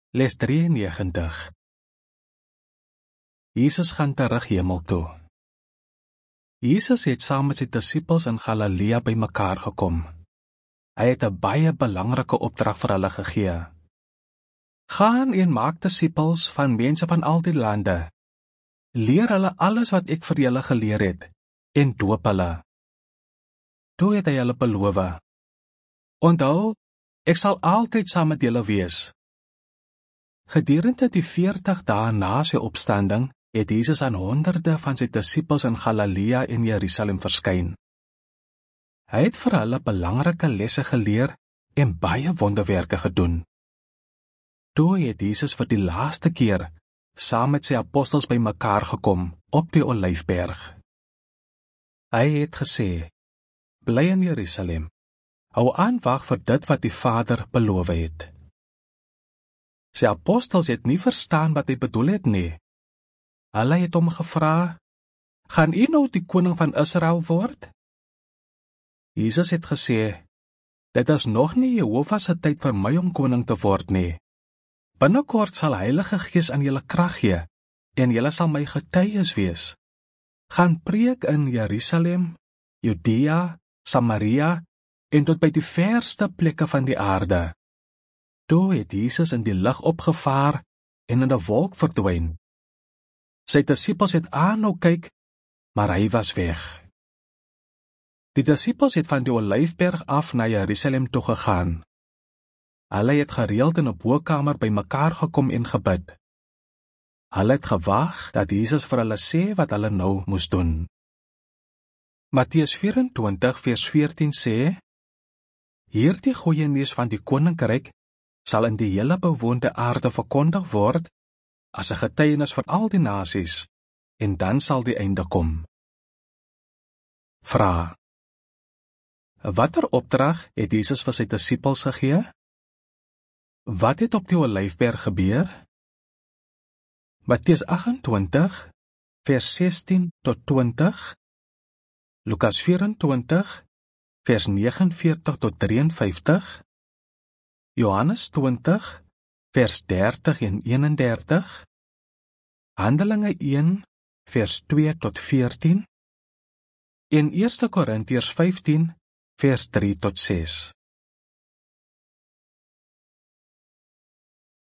Les 93. Jesus gaan terug hemel toe. Jesus het saam met sy disippels in Galilea bymekaar gekom. Hy het 'n baie belangrike opdrag vir hulle gegee. Gaan en maak disippels van mense van al die lande. Leer hulle alles wat ek vir julle geleer het en doop hulle. Toe het hy hulle beloof: Onthou, ek sal altyd saam met julle wees. Gedurende die 40 dae na sy opstanding het Jesus aan honderde van sy disippels in Galilea en Jerusalem verskyn. Hy het vir hulle belangrike lesse geleer en baie wonderwerke gedoen. Toe het Jesus vir die laaste keer saam met sy apostels bymekaar gekom op die Olyfberg. Hy het gesê: Bly in Jerusalem, hou aan wag vir dit wat die Vader beloof het. Sy apostels het nie verstaan wat hy bedoel het nie. Hulle het hom gevra: Gaan u nou die koning van Israel word? Jesus het gesê: Dit is nog nie Jehovah se tyd vir my om koning te word nie. Binnekort sal Heilige Gees aan julle krag gee en julle sal my getuies wees. Gaan preek in Jerusalem, Judea, Samaria en tot by die verste plekke van die aarde. Toe het Jesus in die lug opgevaar en in 'n wolk verdwyn. Sy disippels het aanhou kyk, maar hy was weg. Die disippels het van die Olyfberg af na Jerusalem toe gegaan. Hulle het gereeld in 'n bokkamer bymekaar gekom en gebid. Hulle het gewag dat Jesus vir hulle sê wat hulle nou moes doen. Matteus 24 vers 14 sê: Hierdie goeie nuus van die koninkryk sal in die hele bewoonde aarde verkondig word as 'n getuienis vir al die nasies, en dan sal die einde kom. Vraag: Watter opdrag het Jesus vir sy disippels gegee? Wat het op die Olyfberg gebeur? Matteus 28 vers 16 tot 20, Lukas 24 vers 49 tot 53, Johannes 20 vers 30 en 31, Handelinge 1 vers 2 tot 14 en 1 Korintiërs 15 vers 3 tot 6.